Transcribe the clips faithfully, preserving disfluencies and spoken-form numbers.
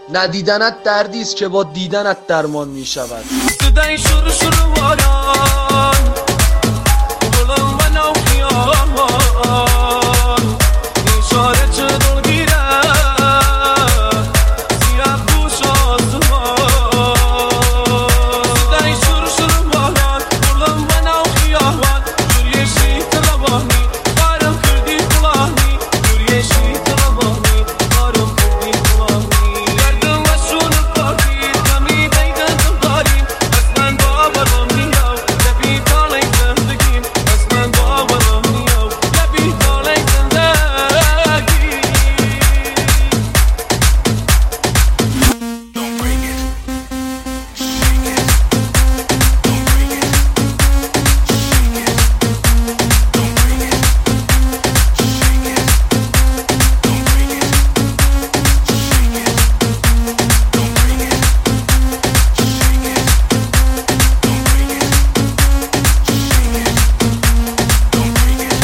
ندیدنت دردی است که با دیدنت درمان می شود. صدای شروع شروع باران گلم و نو خیامان اشاره چه دل گیره زیر پوش آسمان. صدای شروع شروع باران گلم و نو خیامان جوری شیط روانی قارم کردی قلانی جوری شیط روانی قارم کردی قلانی. گردم و شون پاکی کمی دیدن داریم اصلا باورم نیاو لبی تالی زندگیم اصلا باورم نیاو لبی تالی زندگی. Don't break it, shake it. Don't break it, shake it. Don't break it, shake it. Don't break it, shake it. Don't break it, shake it. Don't break it, shake it. Don't break it,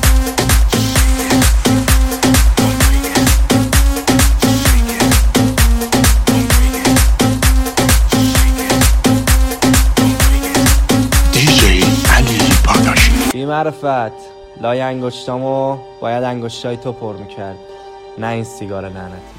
دیجی علی پاداشی. بی معرفت لای انگشتامو باید انگشتای تو پر میکرد، نه این سیگار لعنتی.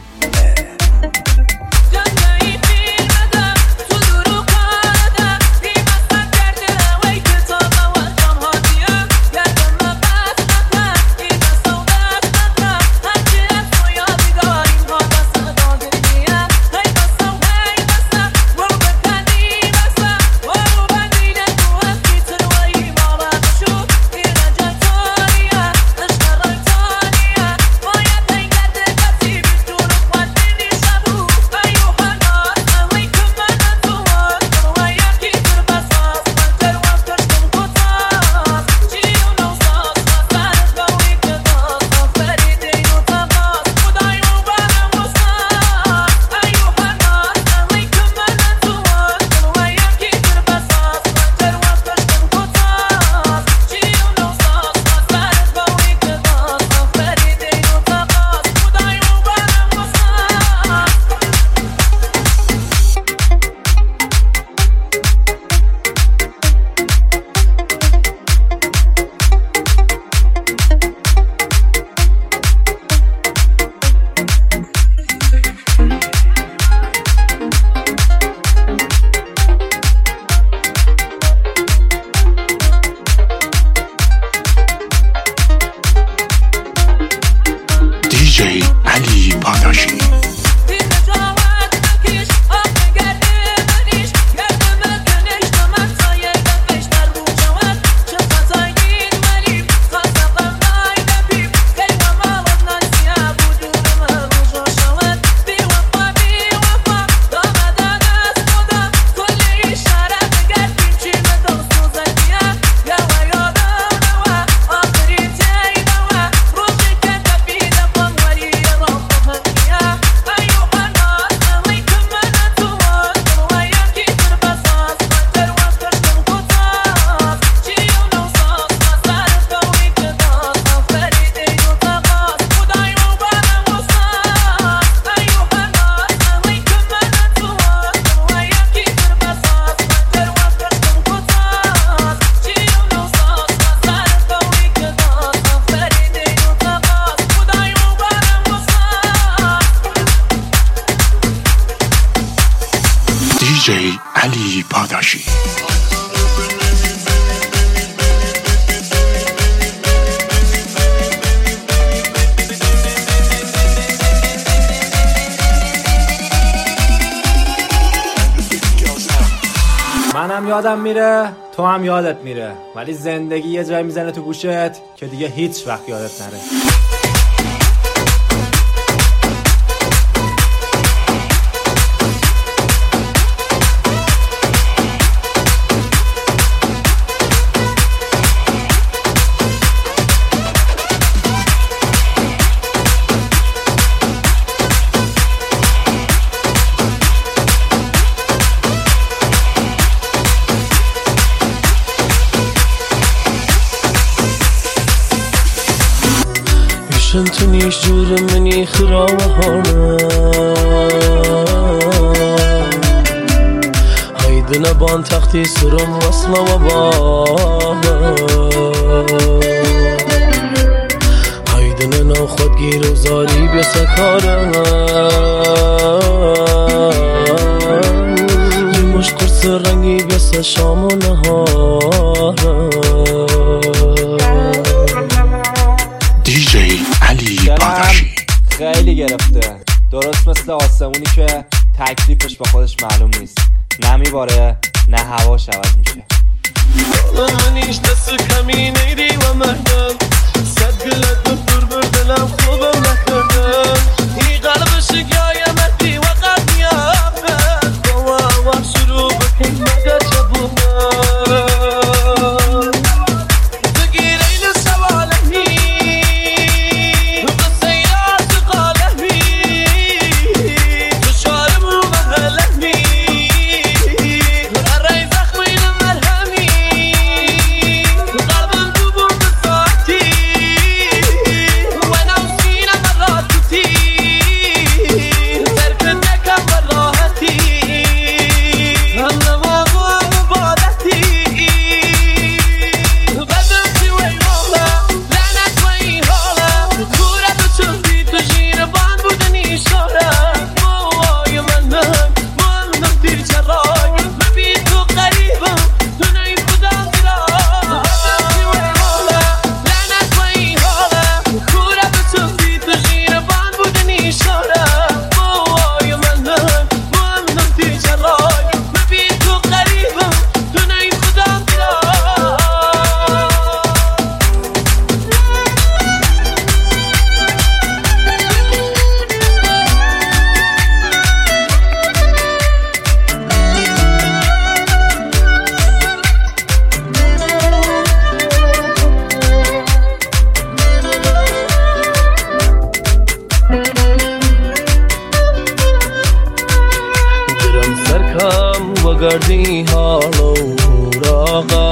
دیجی علی پاداشی. دیجی علی پاداشی. منم یادم میره، تو هم یادت میره، ولی زندگی یه جایی میزنه تو گوشت که دیگه هیچ وقت یادت نره. عشان تو نیش جور منی خرابه هانه هایدن بان تختی سرم وصل و با هایدن نو خودگیر و زاری بسکارم یه مش قرص رنگی بس شام و نهارم. دیجی علی پاداشی خیلی گرفته، درست مثل آسمونی که تکلیفش به خودش معلوم نیست، نه میباره نه هواش عوض میشه. منیش دست کمی نیری و مردم صد گلت دور بر دلم خوبم نکردم این قلب شگای مردی و قدمی آفت با و شروع بکن مگه جبونم بگیر این سوالمی قصه یاد قالمی فشارمو بغلمی الرأي زخمين مرهمي قلبم دوبون بساعتي وانا وسينا مرات كتير تركتك براهتي هلا ما هو مبادتي بدمتي وينوها لعنت وينهاها كورة بتشوفي تجين بان بودني شهرة موهاي منهم منهم تجراي مبيتو قريبا دوني خدام دراي بدمتي وينوها لعنت وينهاها كورة بتشوفي تجين بان بودني شهرة موهاي منهم منهم تجراي مبيتو قريبا دوني خدام دراي. درم سرکم و گردی حالو راغا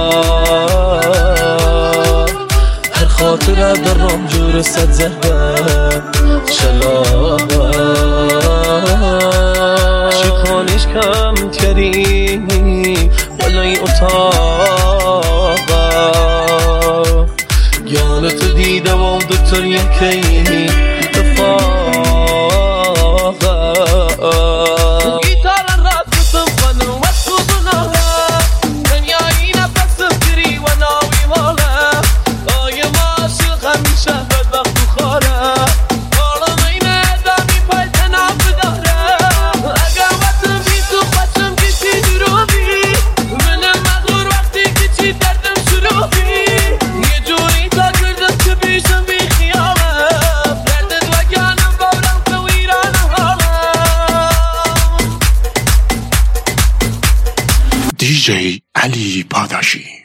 هر خاطره درم جور صد زهره شلاغا شکانش کم کردی ولای اتاقا گیانت دیده و دکتر یکی اتفاقا گیتار رات کتم خانم و سوزناها دنیایی نفسم گری و ناوی ماله آی ماشق همیشه بدبخت و خاره حالا این ادامی پایتنا بداره اگر وطن بی تو خوشم کشی دروبی منم مغرور وقتی که چی دردم شروع بی یه جوری تا کردم که بیشم بی خیامه دردت و گانم بارم تو ایران حالم. دیجی علی پاداشی